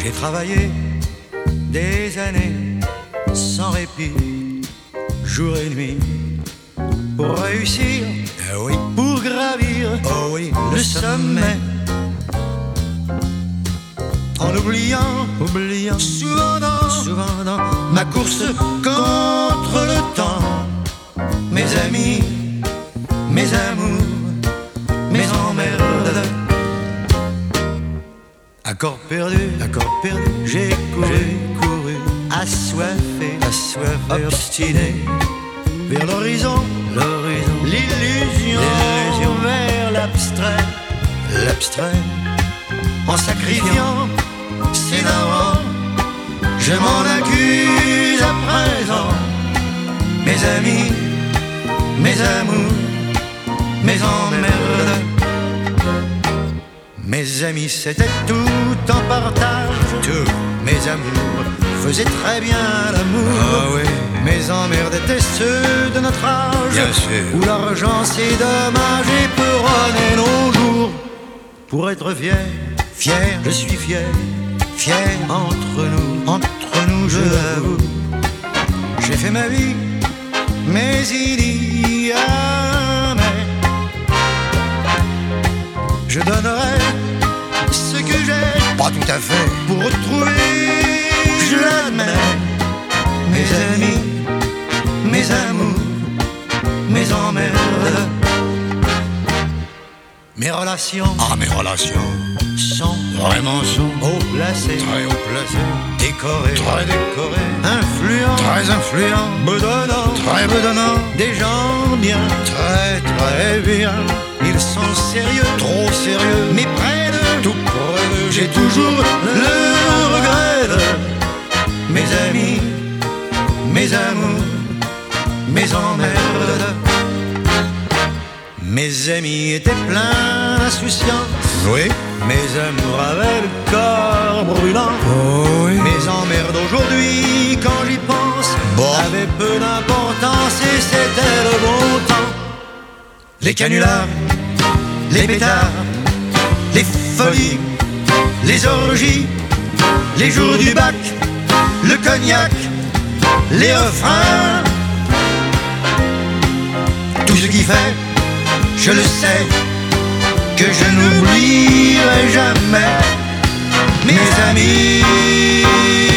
J'ai travaillé des années sans répit, jour et nuit, pour réussir, oui, pour gravir, oh oui, le sommet. En oubliant souvent dans ma course contre le temps, mes amis, mes amours, mes emmerdes. Accord perdu, j'ai couru, assoiffé, obstiné, vers l'horizon, l'illusion, vers l'abstrait, en sacrifiant ses darons, je m'en accuse à présent. Mes amis, mes amours, mes emmerdes. Mes amis, c'était tout en partage. Tous mes amours faisaient très bien l'amour. Ah oui. Mes emmerdes étaient ceux de notre âge, bien sûr, où l'argent c'est dommage et peut runner nos jours. Pour être fier, je suis fier entre nous, je l'avoue. J'ai fait ma vie, mais il y a je donnerai ce que j'ai, pas tout à fait, pour retrouver, je l'admets, mes amis, mes amours, mes emmerdes. Mes relations sont vraiment haut placées, très haut placées, décorées, très décorées, influents, très influents, bedonnants, des gens bien, très bien. Ils sont sérieux, trop sérieux, mais près de, tout près de, j'ai toujours le regret de mes amis, mes amours, mes emmerdes. Mes amis étaient pleins d'insouciance, oui. Mes amours avaient le corps brûlant, oh oui. Mes emmerdes aujourd'hui, quand j'y pense, avaient peu d'importance et c'était le bon temps. Les canulars, les pétards, les folies, les orgies, les jours du bac, le cognac, les refrains, tout ce qui fait, je le sais, que je n'oublierai jamais mes amis.